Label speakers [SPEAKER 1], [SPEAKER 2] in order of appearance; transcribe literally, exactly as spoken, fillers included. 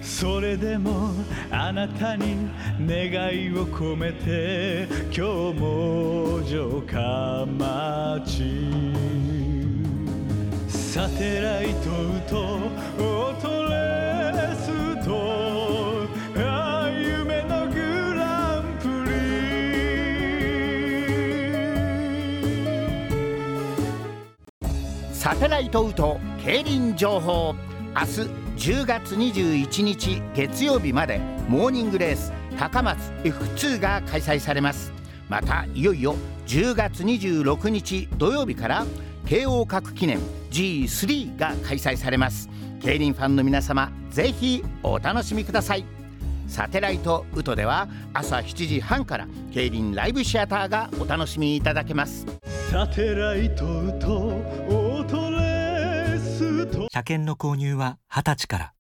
[SPEAKER 1] それでもあなたに願いを込めて今日も城下町サテライトとオートレースとああ夢のグランプ
[SPEAKER 2] リサテライトウト競輪情報。明日じゅうがつにじゅういちにち月曜日までモーニングレース高松 エフツー が開催されます。またいよいよじゅうがつにじゅうろくにち土曜日から京王閣記念 ジースリー が開催されます。競輪ファンの皆様ぜひお楽しみください。サテライトウトでは朝しちじはんから競輪ライブシアターがお楽しみいただけます。
[SPEAKER 1] サテライトとオートレースと
[SPEAKER 3] 車検の購入ははたちから。